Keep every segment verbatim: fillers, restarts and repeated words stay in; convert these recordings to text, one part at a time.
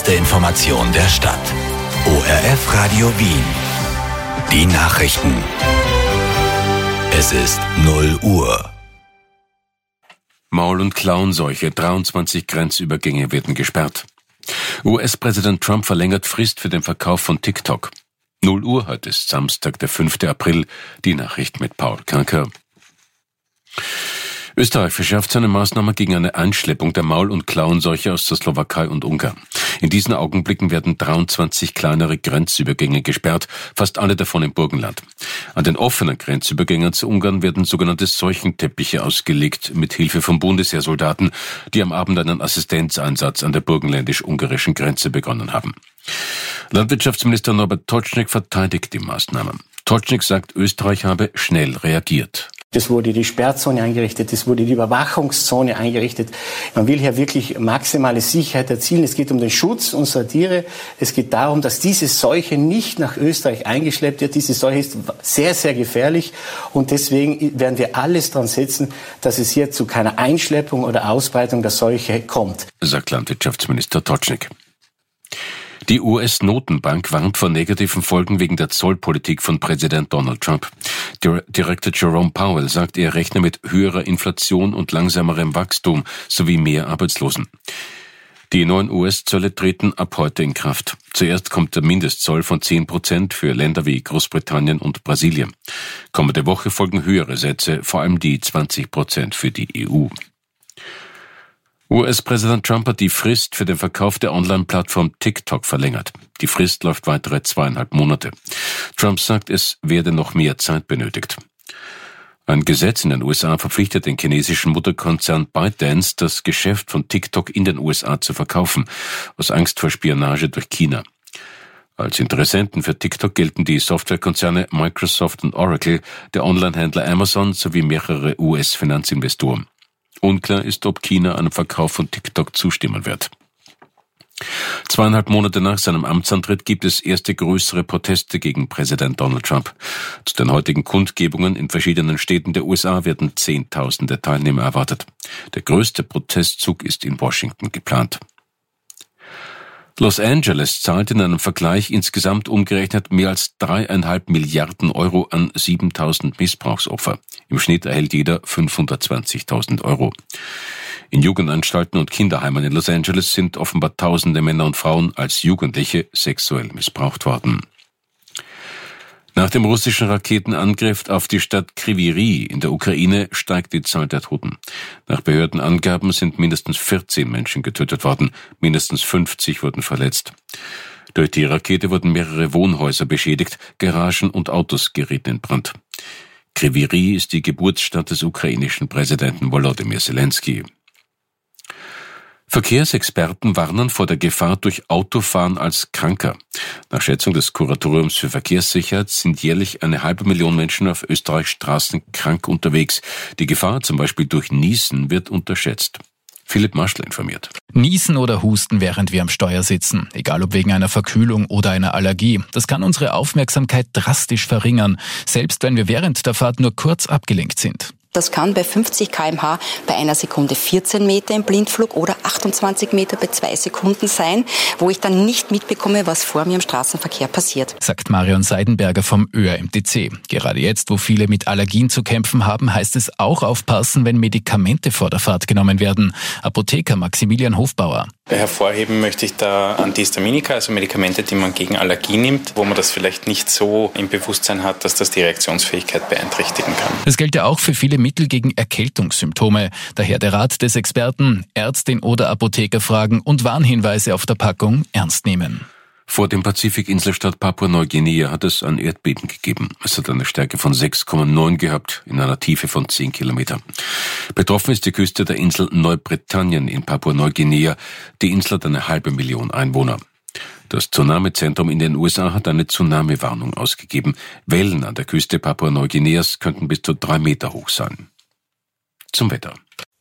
erste Information der Stadt. O R F Radio Wien. Die Nachrichten. Es ist null Uhr. Maul- und Klauenseuche, dreiundzwanzig Grenzübergänge werden gesperrt. U S-Präsident Trump verlängert Frist für den Verkauf von TikTok. null Uhr, heute ist Samstag, der fünfte April. Die Nachricht mit Paul Kanker. Österreich verschärft seine Maßnahmen gegen eine Einschleppung der Maul- und Klauenseuche aus der Slowakei und Ungarn. In diesen Augenblicken werden dreiundzwanzig kleinere Grenzübergänge gesperrt, fast alle davon im Burgenland. An den offenen Grenzübergängen zu Ungarn werden sogenannte Seuchenteppiche ausgelegt, mit Hilfe von Bundesheersoldaten, die am Abend einen Assistenzeinsatz an der burgenländisch-ungarischen Grenze begonnen haben. Landwirtschaftsminister Norbert Totschnig verteidigt die Maßnahmen. Totschnig sagt, Österreich habe schnell reagiert. Es wurde die Sperrzone eingerichtet, es wurde die Überwachungszone eingerichtet. Man will hier wirklich maximale Sicherheit erzielen. Es geht um den Schutz unserer Tiere. Es geht darum, dass diese Seuche nicht nach Österreich eingeschleppt wird. Diese Seuche ist sehr, sehr gefährlich. Und deswegen werden wir alles dran setzen, dass es hier zu keiner Einschleppung oder Ausbreitung der Seuche kommt, sagt Landwirtschaftsminister Totschnig. Die U S-Notenbank warnt vor negativen Folgen wegen der Zollpolitik von Präsident Donald Trump. Direktor Jerome Powell sagt, er rechne mit höherer Inflation und langsamerem Wachstum sowie mehr Arbeitslosen. Die neuen U S-Zölle treten ab heute in Kraft. Zuerst kommt der Mindestzoll von zehn Prozent für Länder wie Großbritannien und Brasilien. Kommende Woche folgen höhere Sätze, vor allem die zwanzig Prozent für die E U. U S-Präsident Trump hat die Frist für den Verkauf der Online-Plattform TikTok verlängert. Die Frist läuft weitere zweieinhalb Monate. Trump sagt, es werde noch mehr Zeit benötigt. Ein Gesetz in den U S A verpflichtet den chinesischen Mutterkonzern ByteDance, das Geschäft von TikTok in den U S A zu verkaufen, aus Angst vor Spionage durch China. Als Interessenten für TikTok gelten die Softwarekonzerne Microsoft und Oracle, der Onlinehändler Amazon sowie mehrere U S-Finanzinvestoren. Unklar ist, ob China einem Verkauf von TikTok zustimmen wird. Zweieinhalb Monate nach seinem Amtsantritt gibt es erste größere Proteste gegen Präsident Donald Trump. Zu den heutigen Kundgebungen in verschiedenen Städten der U S A werden Zehntausende Teilnehmer erwartet. Der größte Protestzug ist in Washington geplant. Los Angeles zahlt in einem Vergleich insgesamt umgerechnet mehr als dreieinhalb Milliarden Euro an siebentausend Missbrauchsopfer. Im Schnitt erhält jeder fünfhundertzwanzigtausend Euro. In Jugendanstalten und Kinderheimen in Los Angeles sind offenbar tausende Männer und Frauen als Jugendliche sexuell missbraucht worden. Nach dem russischen Raketenangriff auf die Stadt Kryvyi Rih in der Ukraine steigt die Zahl der Toten. Nach Behördenangaben sind mindestens vierzehn Menschen getötet worden, mindestens fünfzig wurden verletzt. Durch die Rakete wurden mehrere Wohnhäuser beschädigt, Garagen und Autos gerieten in Brand. Kryvyi Rih ist die Geburtsstadt des ukrainischen Präsidenten Volodymyr Zelensky. Verkehrsexperten warnen vor der Gefahr durch Autofahren als Kranker. Nach Schätzung des Kuratoriums für Verkehrssicherheit sind jährlich eine halbe Million Menschen auf Österreichs Straßen krank unterwegs. Die Gefahr, zum Beispiel durch Niesen, wird unterschätzt. Philipp Marschl informiert. Niesen oder Husten, während wir am Steuer sitzen, egal ob wegen einer Verkühlung oder einer Allergie, das kann unsere Aufmerksamkeit drastisch verringern, selbst wenn wir während der Fahrt nur kurz abgelenkt sind. Das kann bei fünfzig Kilometer pro Stunde bei einer Sekunde vierzehn Meter im Blindflug oder achtundzwanzig Meter bei zwei Sekunden sein, wo ich dann nicht mitbekomme, was vor mir im Straßenverkehr passiert. Sagt Marion Seidenberger vom Ö R M T C. Gerade jetzt, wo viele mit Allergien zu kämpfen haben, heißt es auch aufpassen, wenn Medikamente vor der Fahrt genommen werden. Apotheker Maximilian Hofbauer. Hervorheben möchte ich da Antihistaminika, also Medikamente, die man gegen Allergie nimmt, wo man das vielleicht nicht so im Bewusstsein hat, dass das die Reaktionsfähigkeit beeinträchtigen kann. Das gilt ja auch für viele Mittel gegen Erkältungssymptome. Daher der Rat des Experten, Ärztin oder Apotheker fragen und Warnhinweise auf der Packung ernst nehmen. Vor dem Pazifikinselstaat Papua-Neuguinea hat es ein Erdbeben gegeben. Es hat eine Stärke von sechs Komma neun gehabt, in einer Tiefe von zehn Kilometer. Betroffen ist die Küste der Insel Neubritannien in Papua-Neuguinea. Die Insel hat eine halbe Million Einwohner. Das Tsunami-Zentrum in den U S A hat eine Tsunami-Warnung ausgegeben. Wellen an der Küste Papua-Neuguineas könnten bis zu drei Meter hoch sein. Zum Wetter.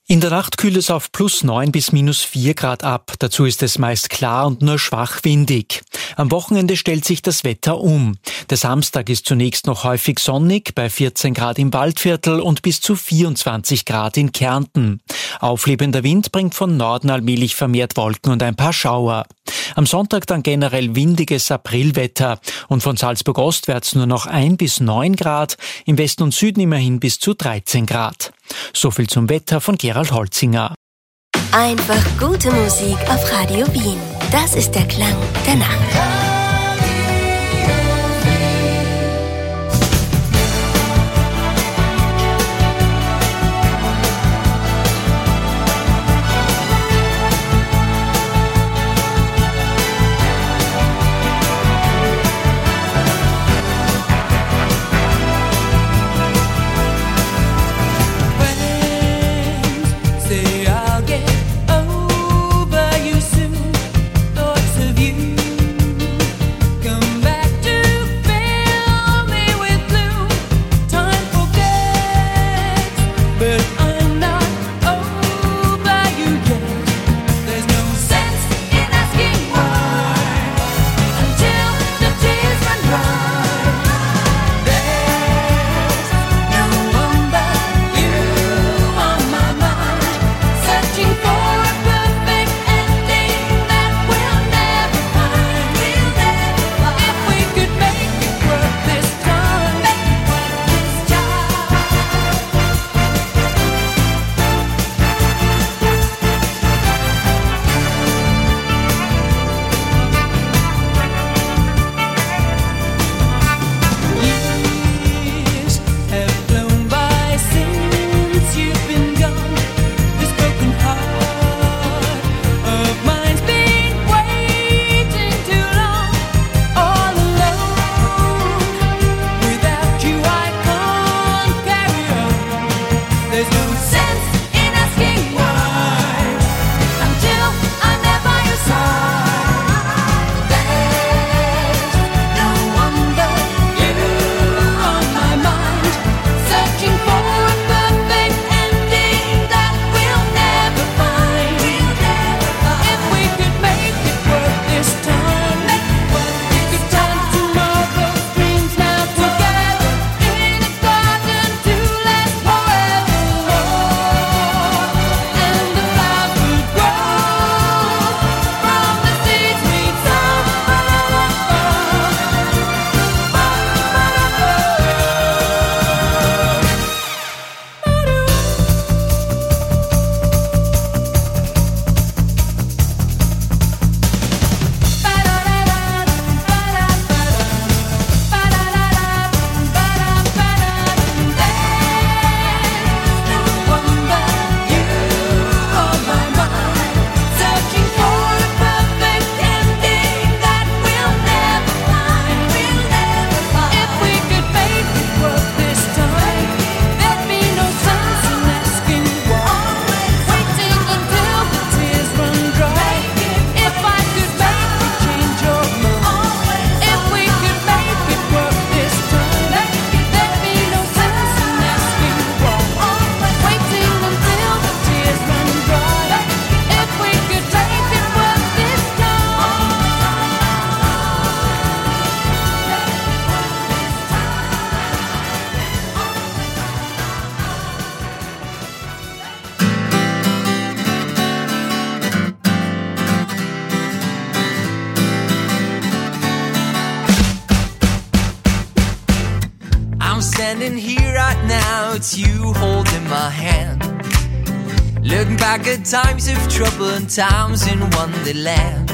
In der Nacht kühlt es auf plus neun bis minus vier Grad ab. Dazu ist es meist klar und nur schwach windig. Am Wochenende stellt sich das Wetter um. Der Samstag ist zunächst noch häufig sonnig, bei vierzehn Grad im Waldviertel und bis zu vierundzwanzig Grad in Kärnten. Auflebender Wind bringt von Norden allmählich vermehrt Wolken und ein paar Schauer. Am Sonntag dann generell windiges Aprilwetter und von Salzburg ostwärts nur noch ein bis neun Grad, im Westen und Süden immerhin bis zu dreizehn Grad. So viel zum Wetter von Gerald Holzinger. Einfach gute Musik auf Radio Wien. Das ist der Klang der Nacht. standing here right now, it's you holding my hand. Looking back at times of trouble and times in Wonderland.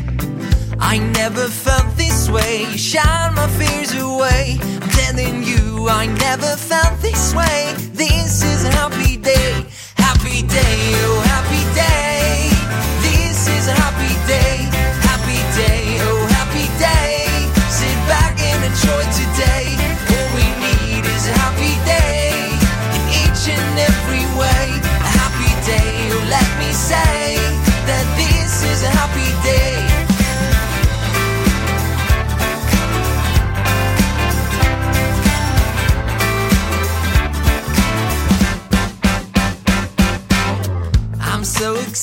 I never felt this way, you shine my fears away. I'm telling you, I never felt this way. This is a happy day, happy day, oh happy day. This is a happy day, happy day, oh happy day. Sit back and enjoy today. All we need is a happy day, in each and every way. A happy day, oh let me say that this is a happy day.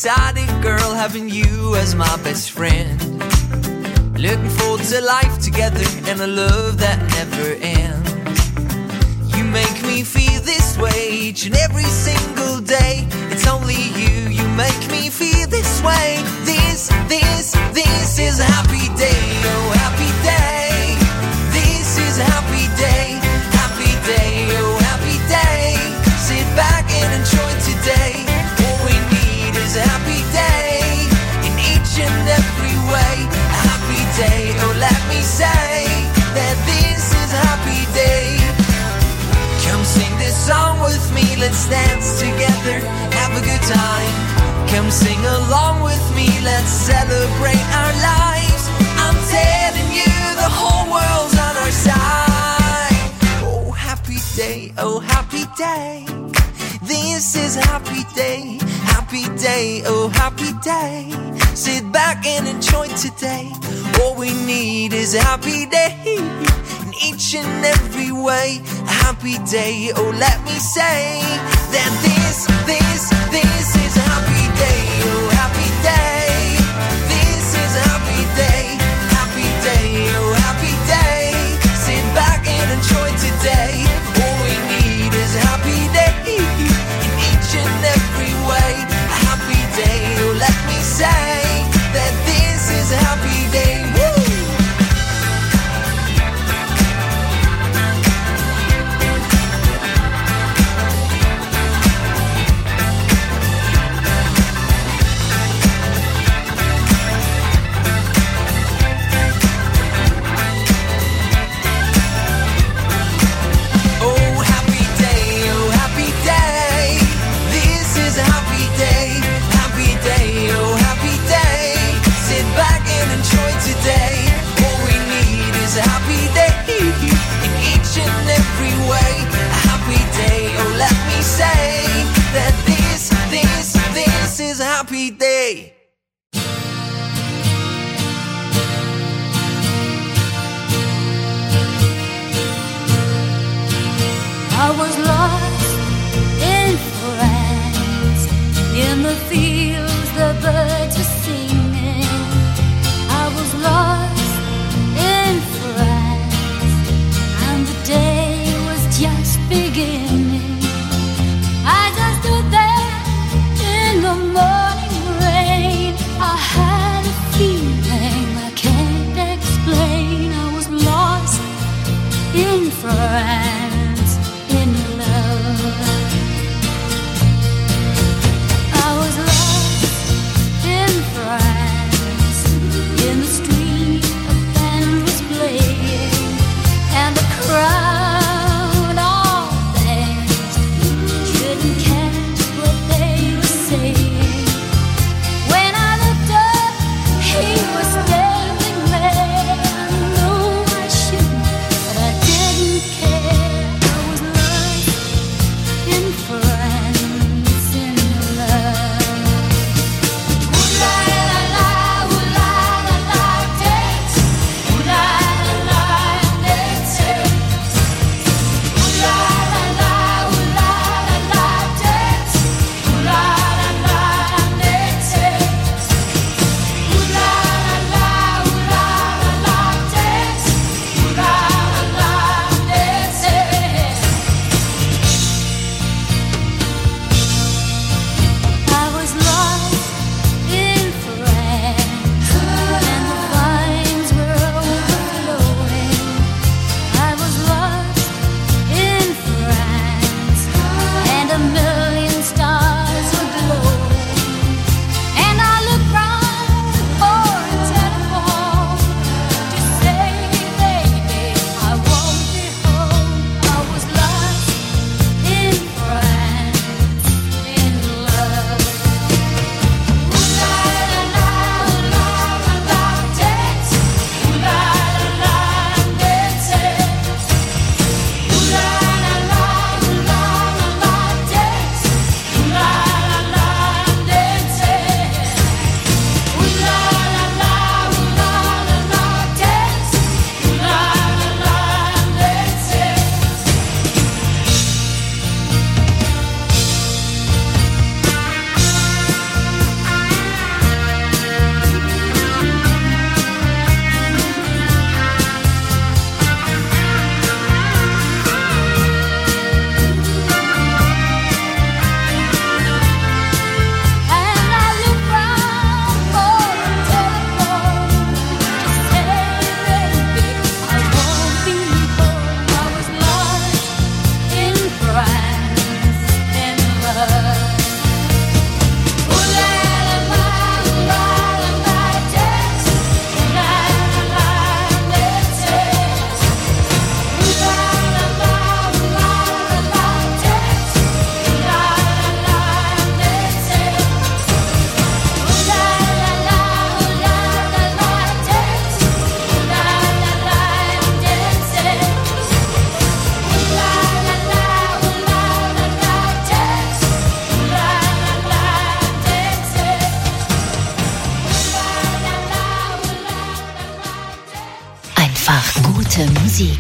excited, girl, having you as my best friend. Looking forward to life together and a love that never ends. You make me feel this way each and every single day. It's only you, you make me feel this way. This, this, this is a happy day, oh happy day. This is a happy day, happy day, oh happy day. Sit back and enjoy today. All we need is a happy day, in each and every way. A happy day, oh let me say that this is a happy day. Come sing this song with me, let's dance together, have a good time. Come sing along with me, let's celebrate our lives. I'm telling you, the whole world's on our side. Oh happy day, oh happy day. This is a happy day, happy day, oh happy day. Sit back and enjoy today. All we need is a happy day, in each and every way. A happy day, oh let me say that this, this, this is a happy day, oh happy day. This is a happy day, happy day, oh happy day. Sit back and enjoy today. All we need is a happy day, in each and every way. A happy day, oh let me say that this is a happy day. Woo! Happy day. I was lost in France, in the fields the birds were singing. I was lost in France, and the day was just beginning. I just stood there in the morning rain. I had a feeling I can't explain. I was lost in France, in Musik.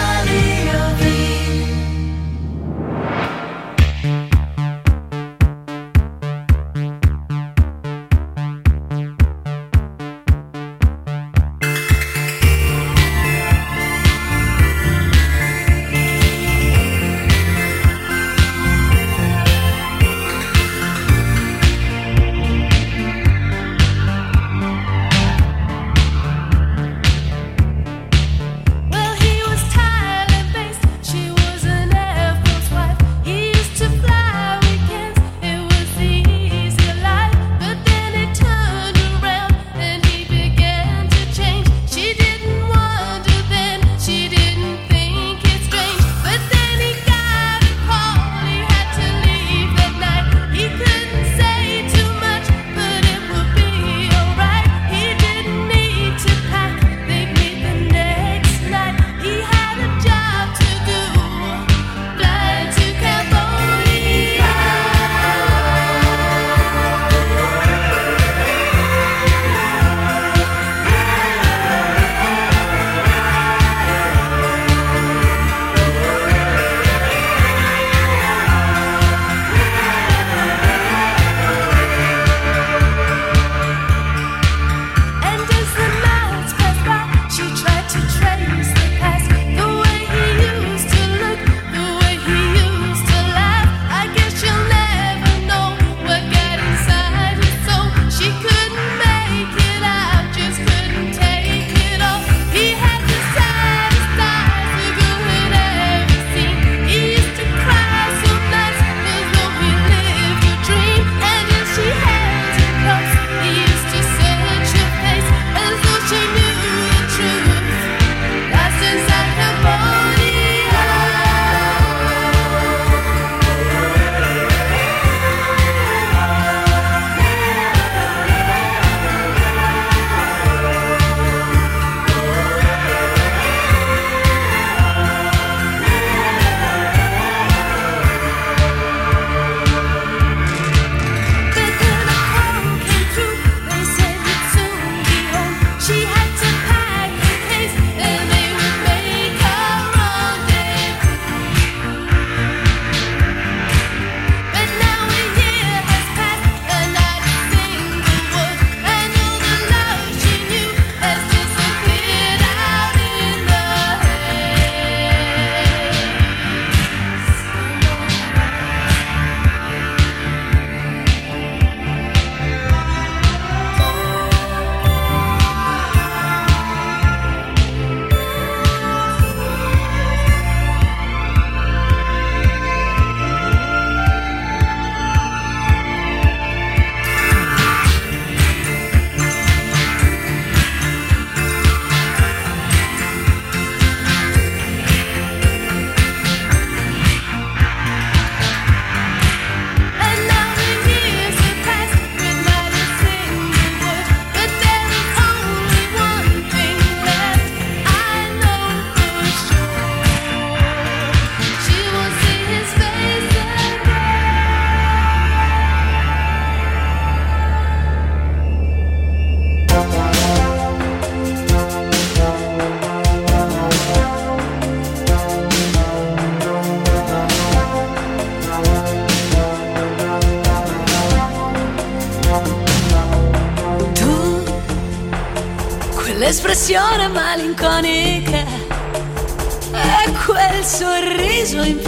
L'espressione malinconica e quel sorriso in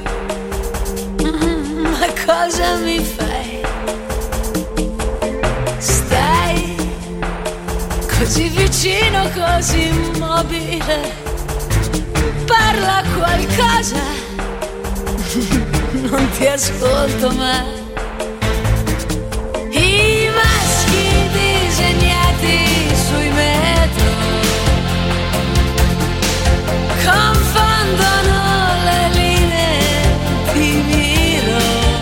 più. Mm, ma cosa mi fai? Stai così vicino, così immobile. Parla qualcosa, non ti ascolto mai. I maschi disegnati sui metro confondono le linee di miro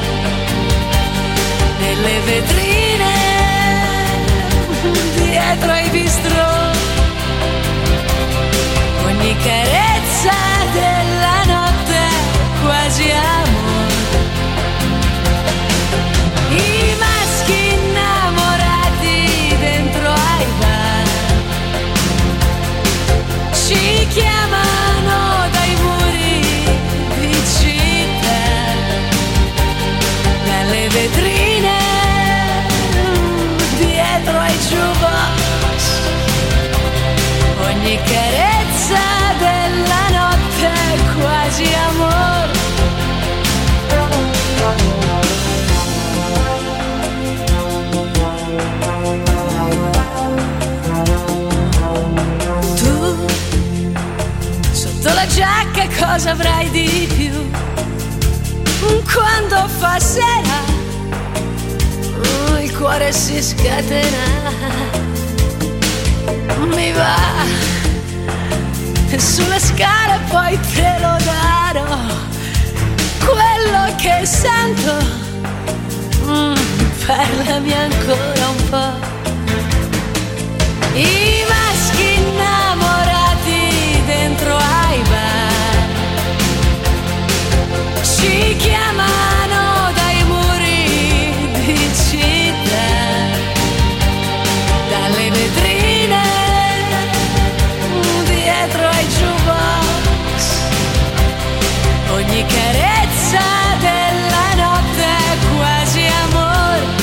nelle vetrine dietro ai bistrò. Ogni carezza della notte quasi amore. I maschi innamorati dentro ai bar ci chiamano Sotto la giacca cosa avrai di più? Quando fa sera il cuore si scatena. Mi va sulle scale, poi te lo darò. Quello che sento, mm, parlami ancora un po'. I maschi innamorati dentro ai bar ci chiamano dai muri di città, dalle vetrine dietro ai jukebox. Ogni carezza della notte è quasi amore.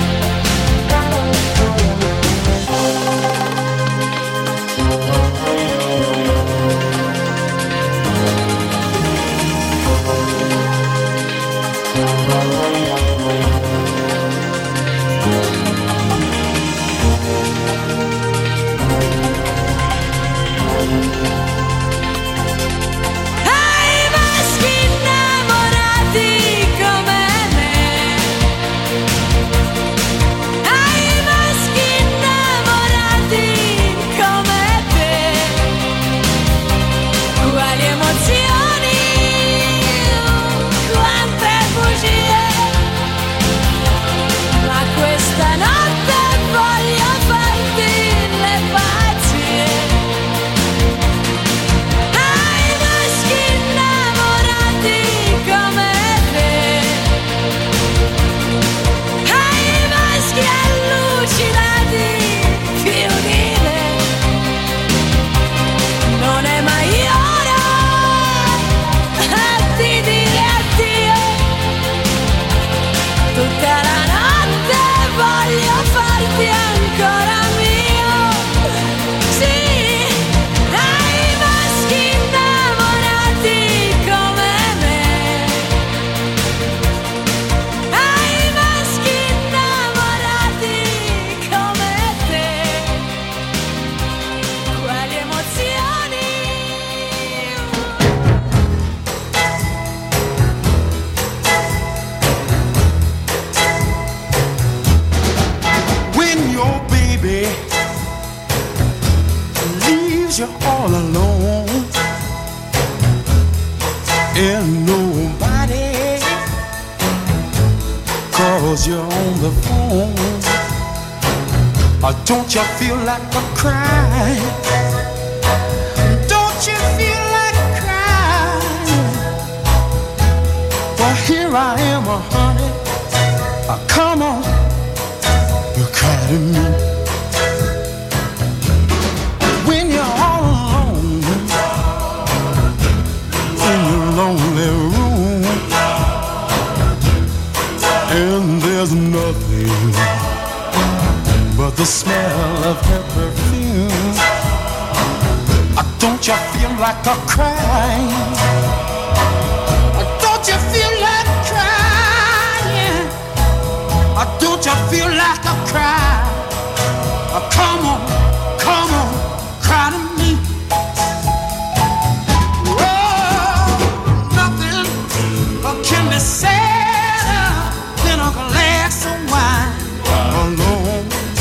Don't you feel like a crying? Don't you feel like crying? Well, here I am, oh, honey. Oh, come on, you cry to me. When you're all alone in your lonely room, and there's nothing but the smell of her perfume. Oh, don't you feel like a crying? Oh, don't you feel like crying? Oh, don't you feel like a cry? Oh, come on, come on, cry to me. Oh, nothing can be sadder than a glass of wine alone.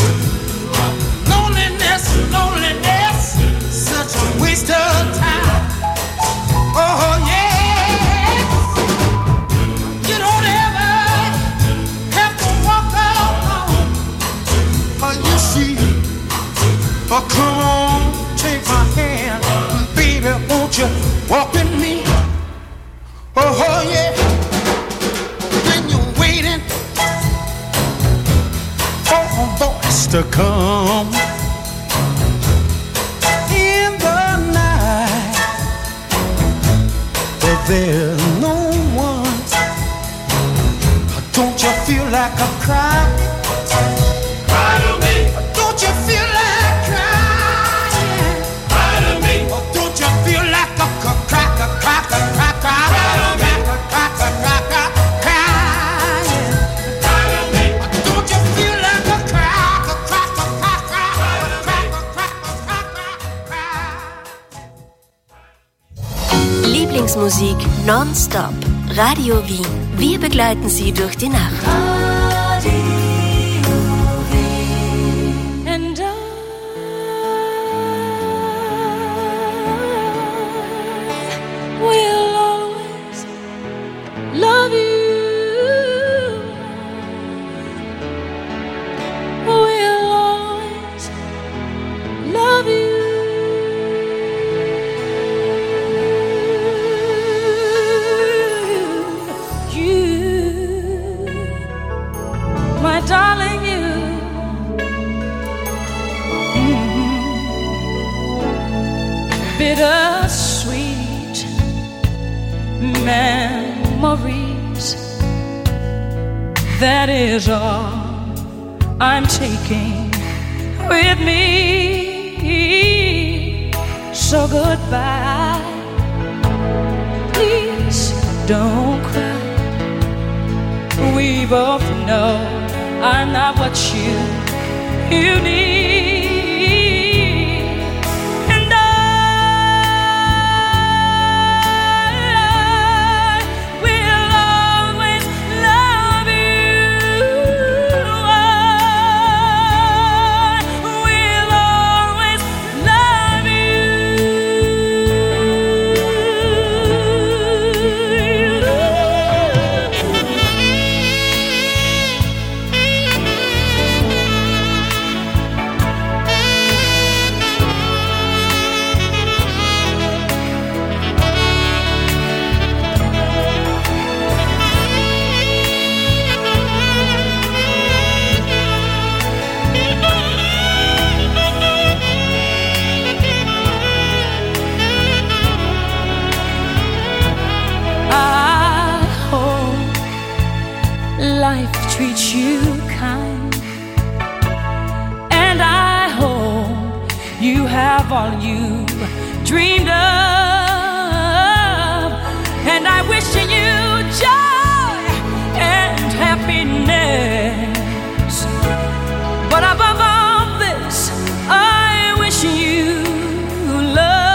Loneliness, such a waste of time. Oh yeah, you don't ever have to walk alone. Oh, you see, oh come on, take my hand, baby, won't you walk with me? Oh yeah, when you're waiting for a voice to come. There's no one. Don't you feel like a cry? Cry to me. Don't you feel like crying? Cry to me. Don't you feel like a crack, a crack, a crack, cry to me. Crack, a crack, a crying. Cry to me. Don't you feel like a crack, a crack, a crack, crack, a crack, a crack, a crack, cry? Lieblingsmusik nonstop. Radio Wien. Wir begleiten Sie durch die Nacht. Radio Wien. And I will always love you. Will always love you. My darling, you, mm-hmm. Bittersweet memories. That is all I'm taking with me. So goodbye. Please don't cry. We both know I'm not what you, you need. And I will always love you. I will always love you. Life treats you kind, and I hope you have all you dreamed of, and I wish you joy and happiness, but above all this, I wish you love.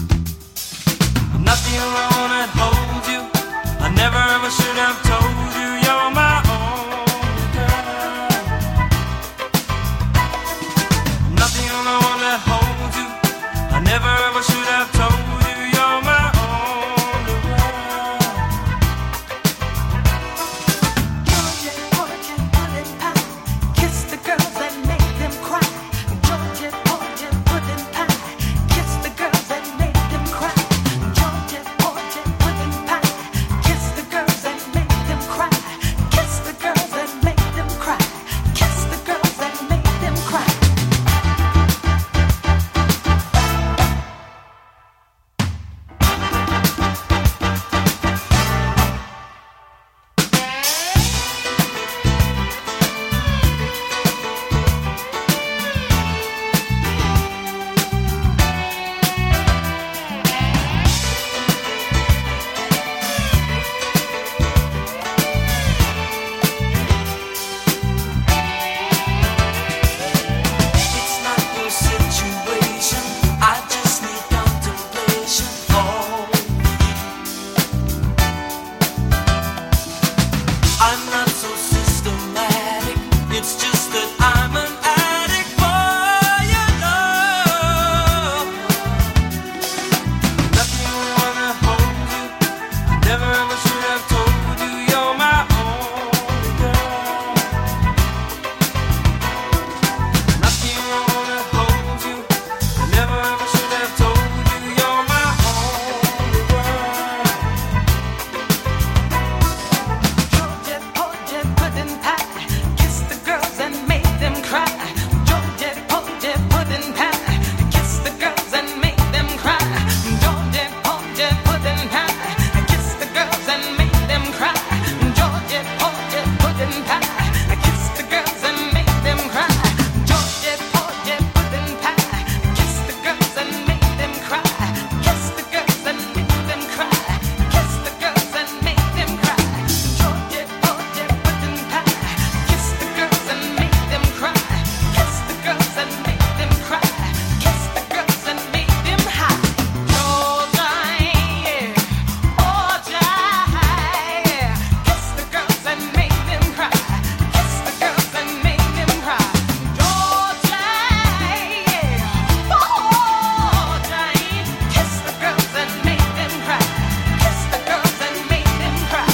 Nothing alone, I'd hold you. I never ever should have told you you're my only girl. Nothing on the one that holds you. I never ever should have told you you're my only girl. Georgia, Georgia, pudding pie, kiss the girls and make them cry. Georgia, Georgia, pudding pie, kiss the girls and make them cry. Georgia, Georgia, pudding pie, kiss the girls and make them cry. Kiss the girls and make them cry. Kiss the girls and make them cry. It's not your situation. I just need contemplation. Oh, I'm not so systematic. It's just that I'm an addict for your love. Nothing wanna hold you. Never ever should have told you you're my only girl. Nothing wanna hold you. Never ever should have told you you're my only girl. Georgia, Georgia, pudding pie, kiss the girls and make them cry. Georgia, Georgia, pudding pie, kiss the girls and make them cry. Georgia, Georgia, pudding pie, kiss the girls and make them cry. Georgia, Georgia, pudding pie, kiss the girls and make them cry. Georgia, Georgia, pudding pie, kiss the girls and make them cry. Kiss the girls and make them cry. Kiss the girls and make them cry. Georgia, Georgia, pudding pie, kiss the girls and make them cry. Kiss the girls and make them cry. Kiss the girls and make them high. Georgia, yeah, Georgia, yeah, kiss the girls and make them cry. Kiss the girls and make them cry. Georgia, yeah, Georgia, kiss the girls and make them cry. Kiss the girls and make them cry.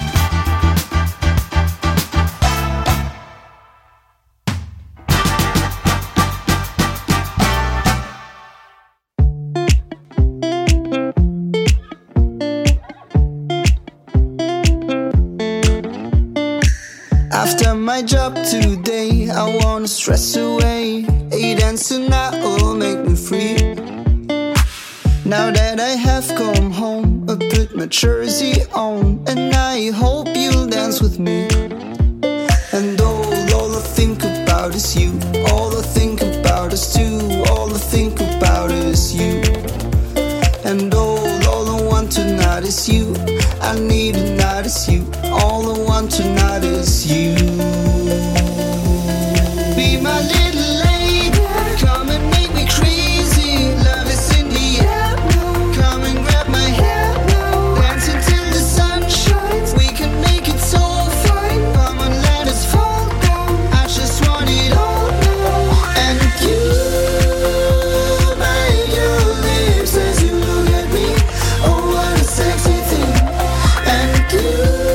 After my job today, I wanna stress away. A dance tonight will make me free. Now that I have come home, I put my jersey on, and I hope you'll dance with me. And all, all I think about is you. All I think about is too. All I think about is you. And all, all I want tonight is you. I need tonight is you. All I want tonight is you. Be my little lady, come and make me crazy. Love is in the air now. Come and grab my hair now. Dance until the sun shines. We can make it so fine. Come and let us fall down. I just want it all now. And you bite your lips as you look at me. Oh, what a sexy thing. And you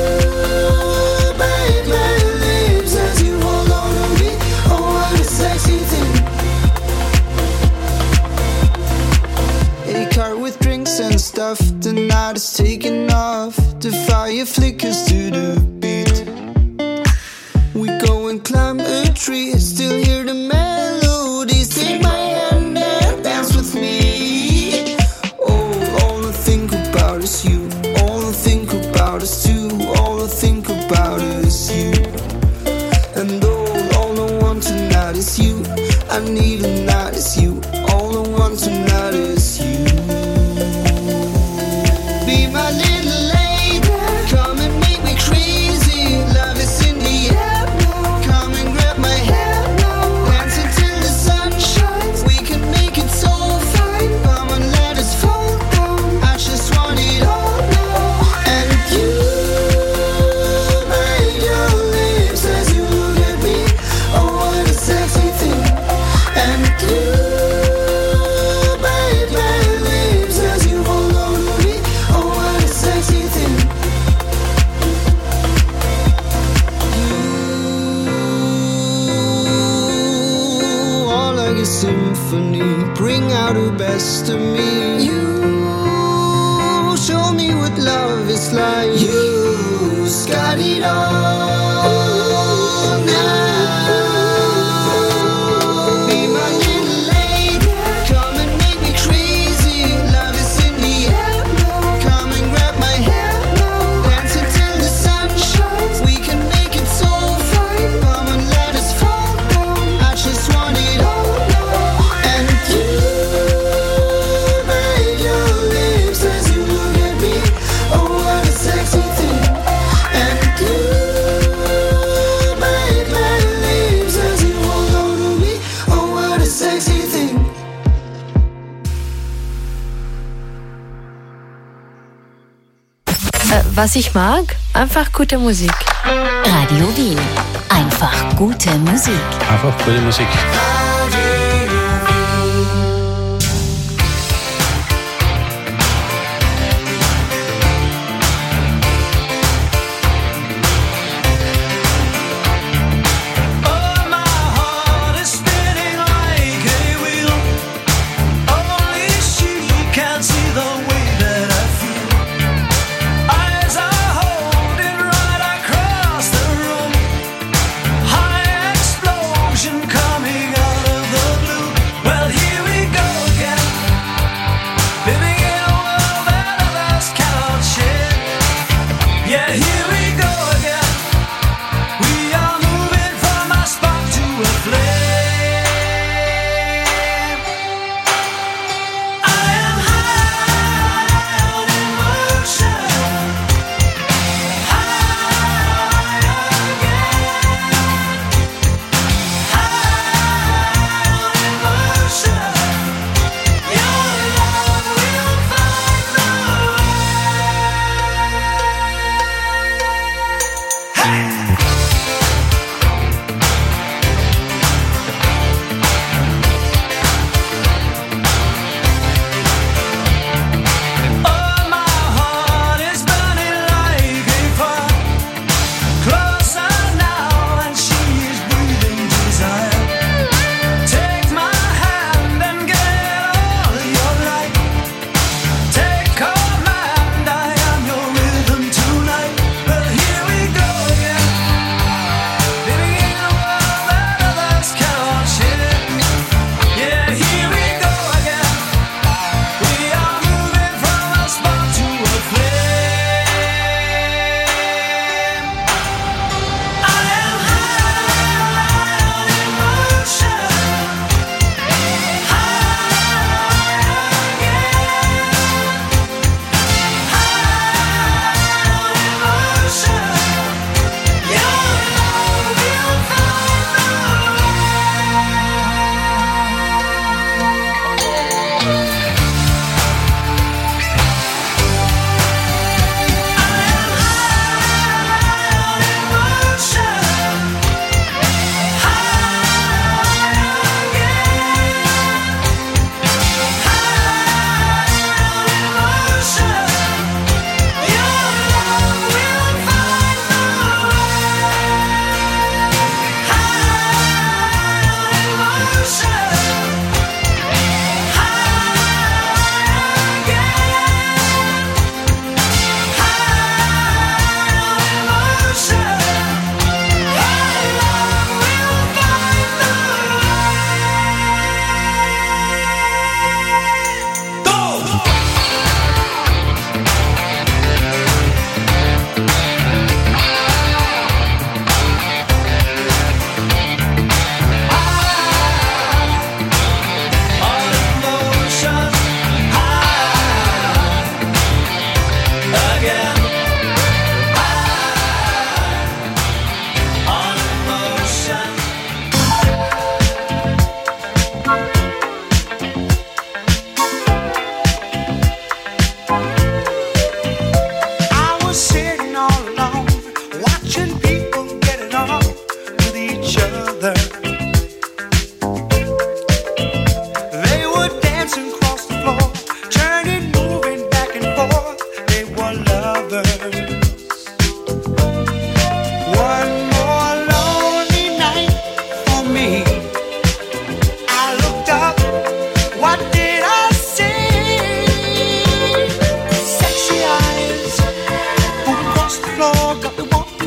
bite my lips as you hold on to me. Oh, what a sexy thing. A car with drinks and stuff. The night is taking off. The fire flickers to the beat. We go and climb a tree. Still hear the melodies. Take my hand and dance with me. Oh, all I think about is you. All I think about is too. All I think about is you. And all, all I want tonight is you. I need tonight is you. All I want tonight is you. Be my little lady, come and make me crazy. Love is in the air now. Come and grab my hair now. Dance until the sun shines. We can make it so fine. Come and let us fall down. I just want it all now. And you, my symphony, bring out the best of me. You show me what love is like. You've got it all now. Be my little lady, come and make me crazy. Love is in the air now. Come and grab my hair now. Dance until the sun shines. We can make it so fine. Come and let us fall down. I just want it all now. And you make your lips as you look at me. Oh, what a sexy thing. And you make my lips as you hold on to me. Oh, what a sexy thing. Äh, was ich mag? Einfach gute Musik. Radio Wien. Einfach gute Musik. Einfach gute Musik.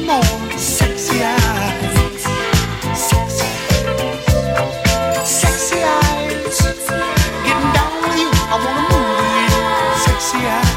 more. Sexy eyes, sexy, sexy eyes. Getting down with you, I wanna move with you. Sexy eyes.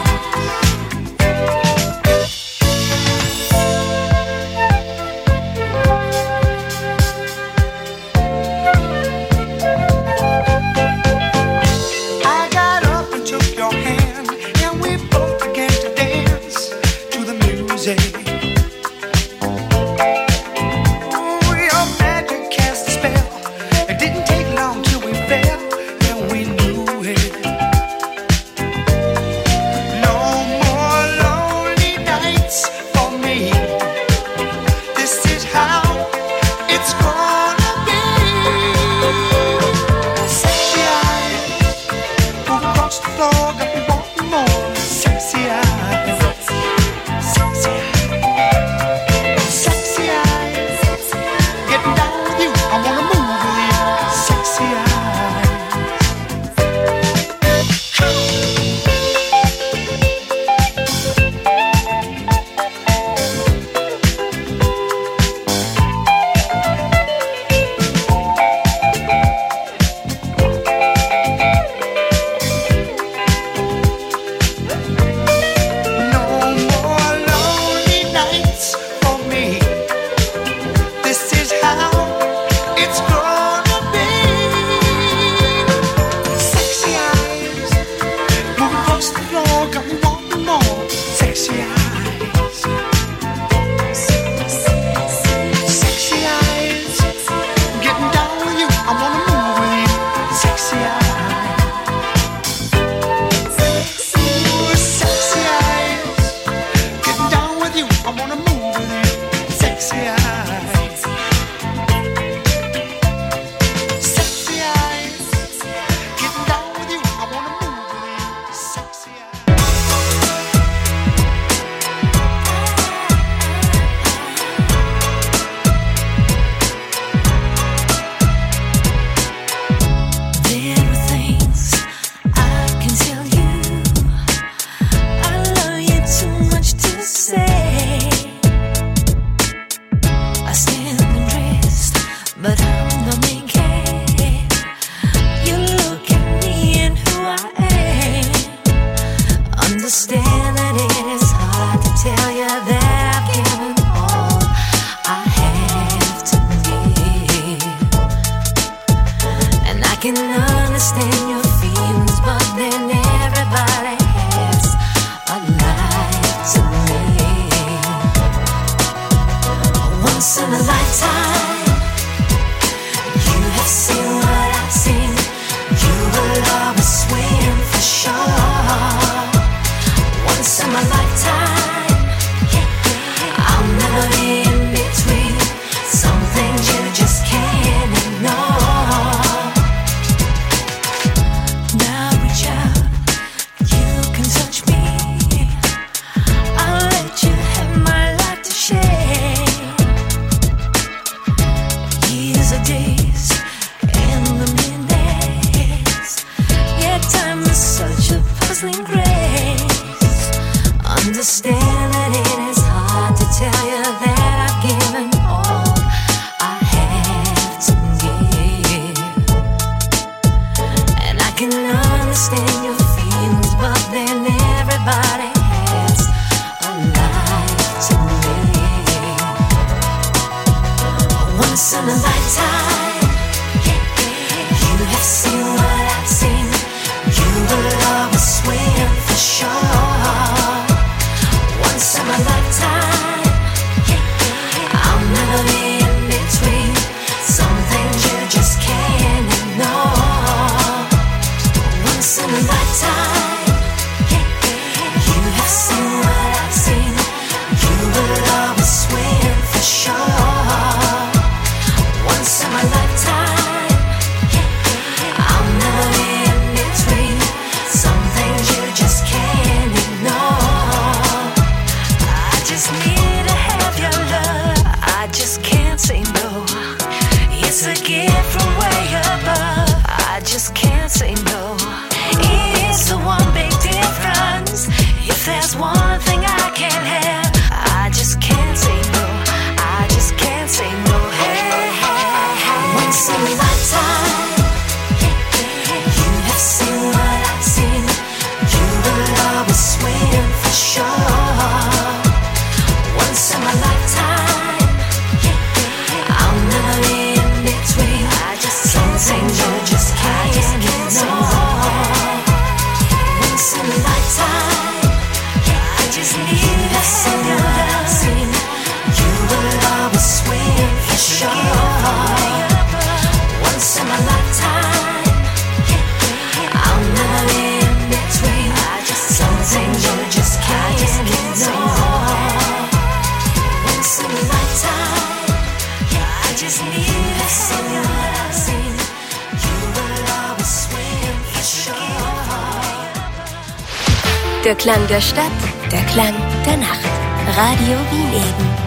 just can't say no. It's the one big difference. If there's one thing I can't have, I just can't say no. Der Klang der Stadt, der Klang der Nacht. Radio Wien Eden.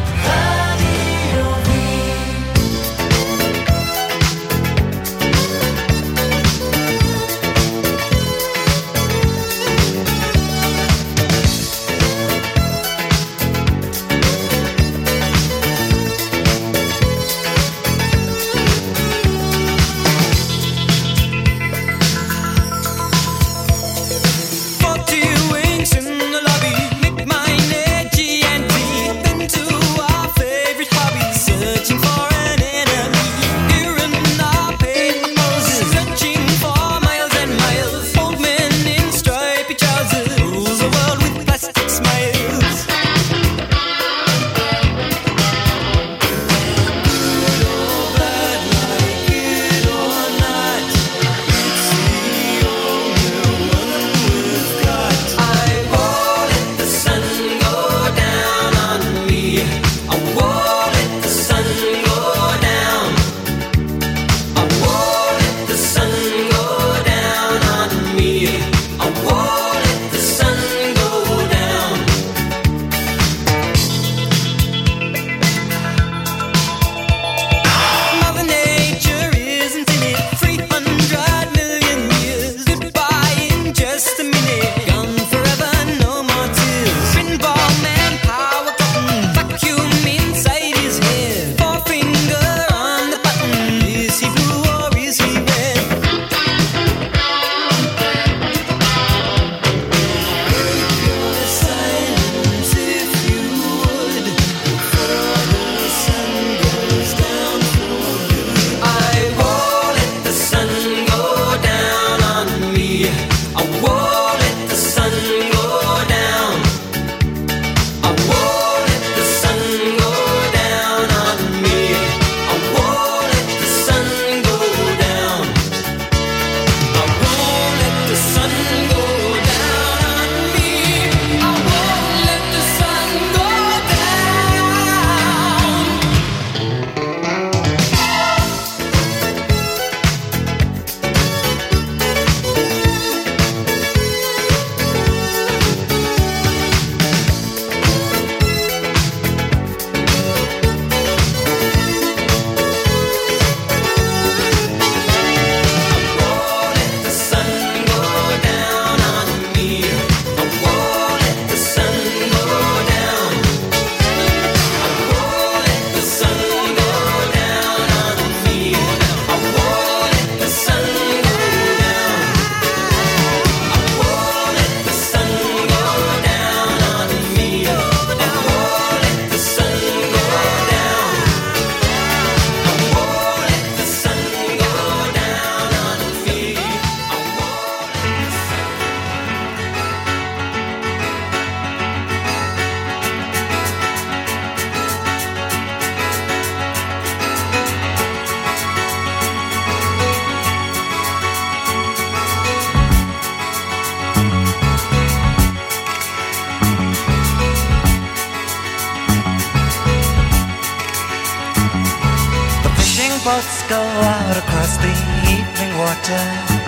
boats go out across the evening water,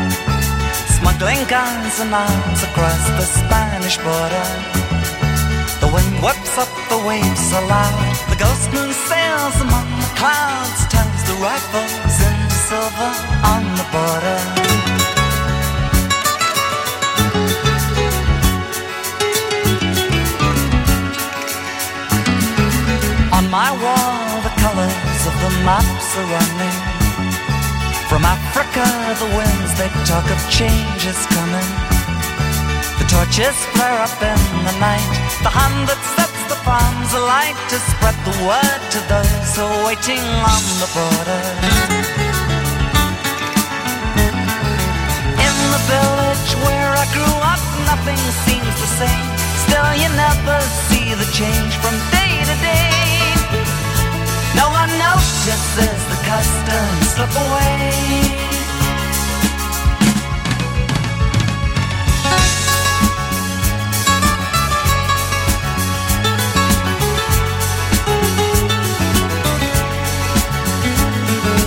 smuggling guns and arms across the Spanish border. The wind whips up the waves aloud, the ghost moon sails among the clouds, turns the rifles into silver on the border. On my wall, the colors of the maps are running. From Africa, the winds, they talk of change is coming. The torches flare up in the night, the hand that sets the palms alight to spread the word to those who are waiting on the border. In the village where I grew up, nothing seems the same. Still you never see the change from day to day. No one notices the customs slip away.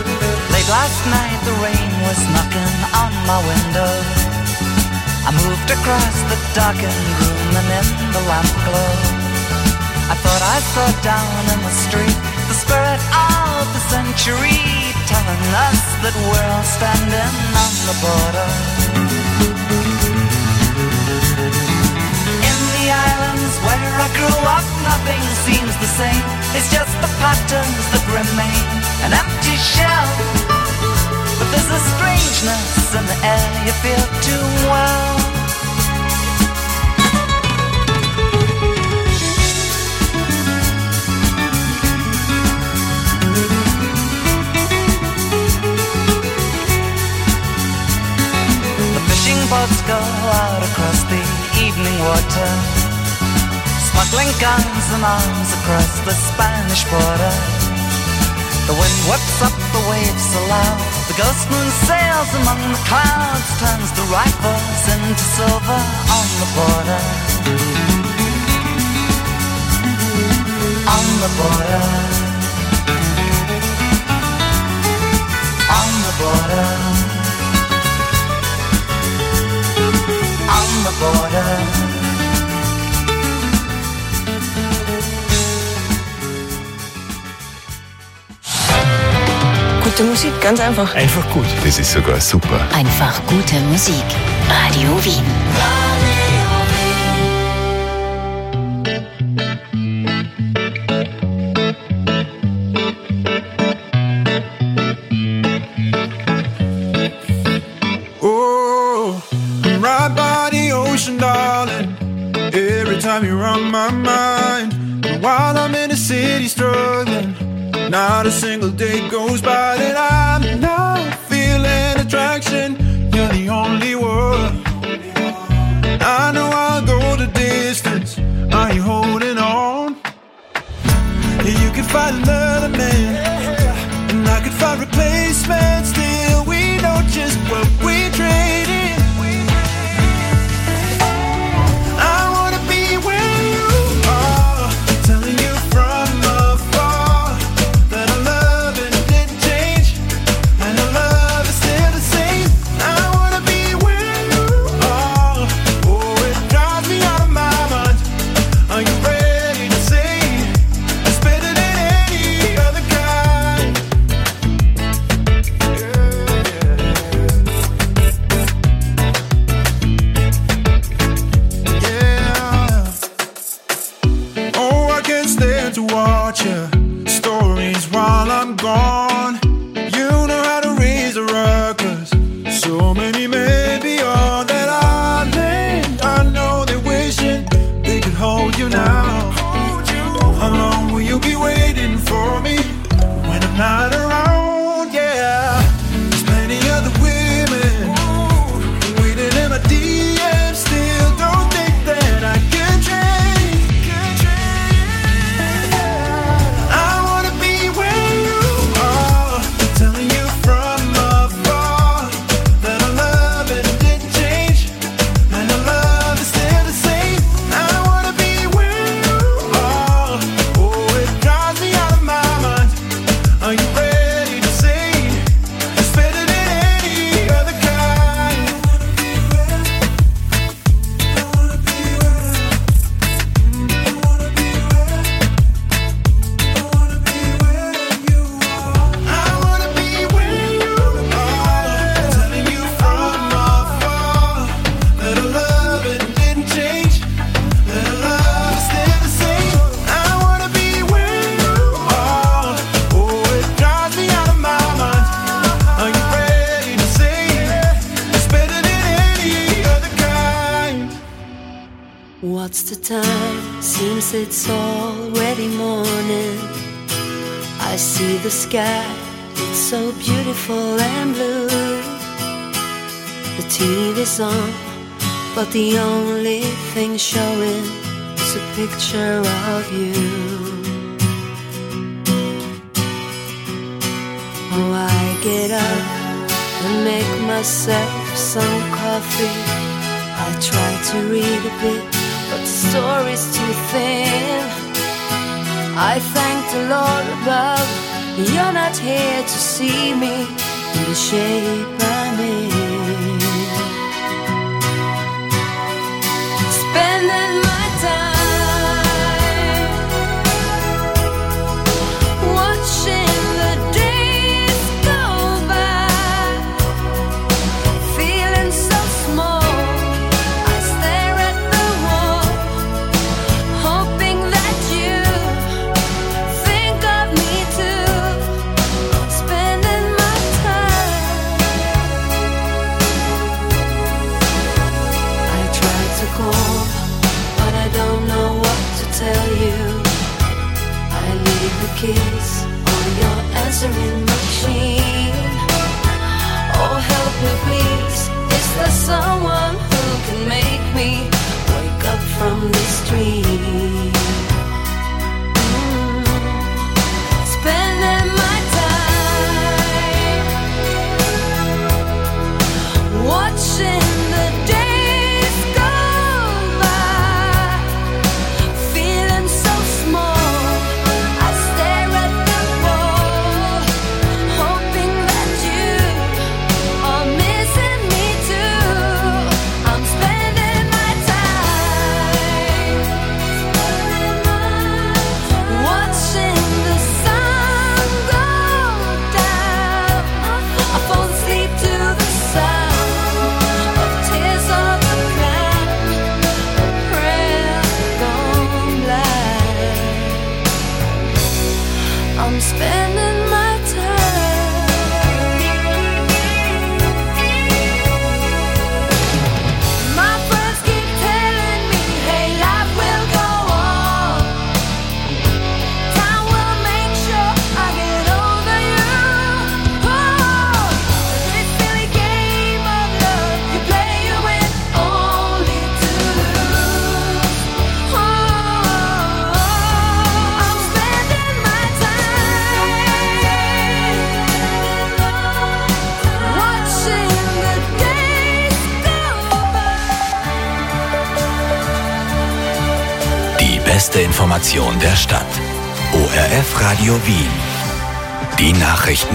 Late last night the rain was knocking on my window. I moved across the darkened room and in the lamp glow, I thought I saw down in the street the spirit of the century, telling us that we're all standing on the border. In the islands where I grew up, nothing seems the same. It's just the patterns that remain, an empty shell. But there's a strangeness in the air you feel too well. Boats go out across the evening water, smuggling guns and arms across the Spanish border. The wind whips up the waves so loud, the ghost moon sails among the clouds, turns the rifles into silver on the border. On the border. On the border. On the border. Gute Musik, ganz einfach. Einfach gut. Das ist sogar super. Einfach gute Musik. Radio Wien. Darling, every time you're on my mind, and while I'm in the city struggling, not a single day goes by that I'm not feeling attraction. You're the only one. I know I'll go the distance. Are you holding on? You could find another man, and I could find replacements. Still, we know just what we traded. What's the time? Seems it's already morning. I see the sky, it's so beautiful and blue. The T V's on, but the only thing showing is a picture of you. Oh, I get up and make myself some coffee. I try to read a bit, but the story's too thin. I thank the Lord above, you're not here to see me in the shape I'm in. the keys on your answering machine. Oh, help me please. Is there someone who can make me wake up from this dream? Mm. Spending my time watching the days go by, feeling so small. I stare at the wall, hoping that you are missing me too. I'm spending my time watching the sun go down. I fall asleep to the sound of tears of a clown, a prayer gone blind. I'm spending my time. My friends keep telling me, hey, life will go on. Time will make sure I get over you. Oh, this silly game of love you play, you win only to lose. Oh, I'm spending my time watching the days go by. Die beste Information der Stadt. O R F Radio Wien. Die Nachrichten.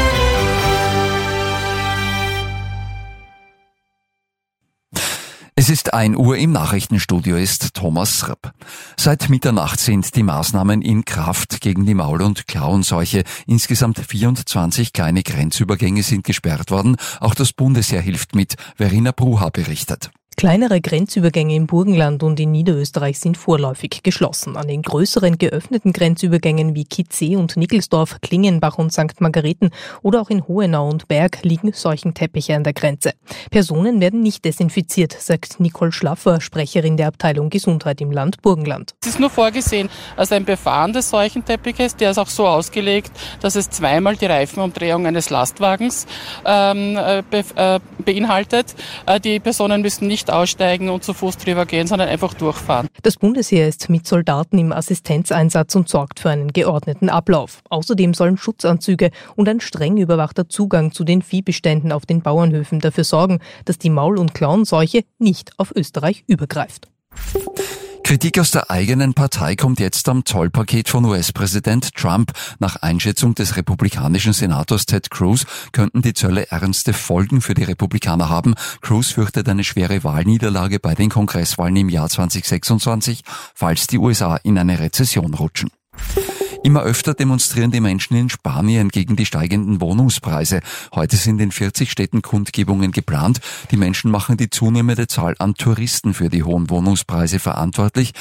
Es ist ein Uhr, im Nachrichtenstudio ist Thomas Rapp. Seit Mitternacht sind die Maßnahmen in Kraft gegen die Maul- und Klauenseuche. Insgesamt vierundzwanzig kleine Grenzübergänge sind gesperrt worden. Auch das Bundesheer hilft mit. Verena Bruha berichtet. Kleinere Grenzübergänge im Burgenland und in Niederösterreich sind vorläufig geschlossen. An den größeren geöffneten Grenzübergängen wie Kitzee und Nickelsdorf, Klingenbach und Sankt Margareten oder auch in Hohenau und Berg liegen Seuchenteppiche an der Grenze. Personen werden nicht desinfiziert, sagt Nicole Schlaffer, Sprecherin der Abteilung Gesundheit im Land Burgenland. Es ist nur vorgesehen als ein Befahren des Seuchenteppiches, der ist auch so ausgelegt, dass es zweimal die Reifenumdrehung eines Lastwagens ähm, be, äh, beinhaltet. Äh, die Personen müssen nicht aussteigen und zu Fuß drüber gehen, sondern einfach durchfahren. Das Bundesheer ist mit Soldaten im Assistenzeinsatz und sorgt für einen geordneten Ablauf. Außerdem sollen Schutzanzüge und ein streng überwachter Zugang zu den Viehbeständen auf den Bauernhöfen dafür sorgen, dass die Maul- und Klauenseuche nicht auf Österreich übergreift. Kritik aus der eigenen Partei kommt jetzt am Zollpaket von U S-Präsident Trump. Nach Einschätzung des republikanischen Senators Ted Cruz könnten die Zölle ernste Folgen für die Republikaner haben. Cruz fürchtet eine schwere Wahlniederlage bei den Kongresswahlen im Jahr zwanzig sechsundzwanzig, falls die U S A in eine Rezession rutschen. Immer öfter demonstrieren die Menschen in Spanien gegen die steigenden Wohnungspreise. Heute sind in vierzig Städten Kundgebungen geplant. Die Menschen machen die zunehmende Zahl an Touristen für die hohen Wohnungspreise verantwortlich.